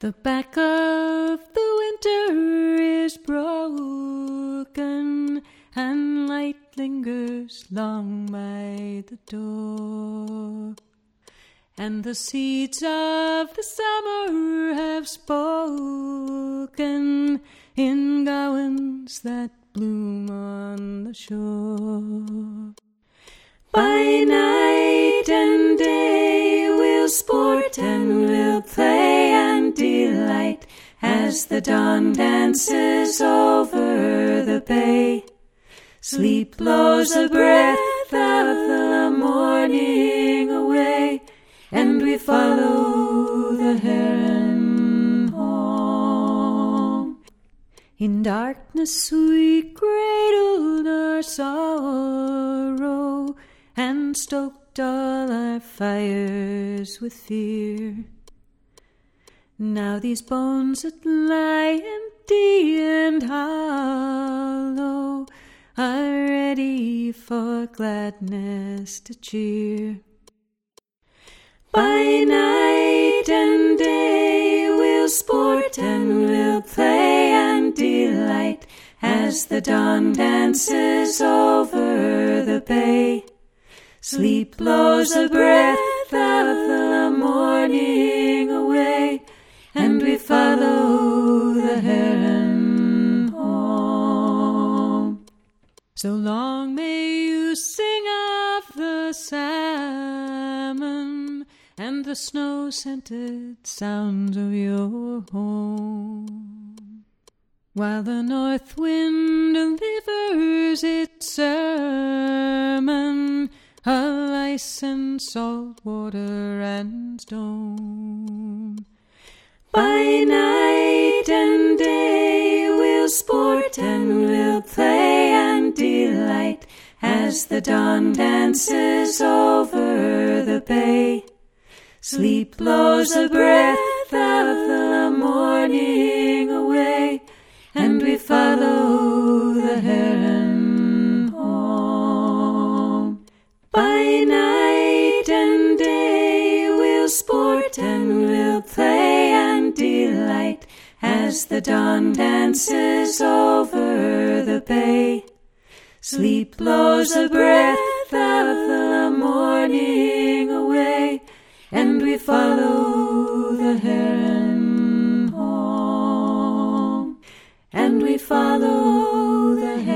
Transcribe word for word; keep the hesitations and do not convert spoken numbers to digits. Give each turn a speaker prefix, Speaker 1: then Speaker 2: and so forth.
Speaker 1: The back of the winter is broken, and light lingers long by the door. And the seeds of the summer have spoken in gowans that bloom on the shore. By night and day we'll sport and we'll play and delight as the dawn dances over the bay. Sleep blows a breath of the morning away, and we follow the heron home. In darkness we cradled our sorrow and stoked all our fires with fear. Now these bones that lie empty and hollow are ready for gladness to cheer. By night and day we'll sport and we'll play and delight as the dawn dances over the bay. Sleep blows a breath of the morning away, and we follow the heron home. So long may you sing of the salmon and the snow-scented sounds of your home, while the north wind delivers its sermon of ice and salt water and stone. By night and day we'll sport and we'll play and delight as the dawn dances over the bay. Sleep blows a breath of the morning away, and we follow the heron home. By night and day we'll sport and we'll play and delight as the dawn dances over the bay. Sleep blows a breath of the morning away, and we follow the heron home. And we follow the heron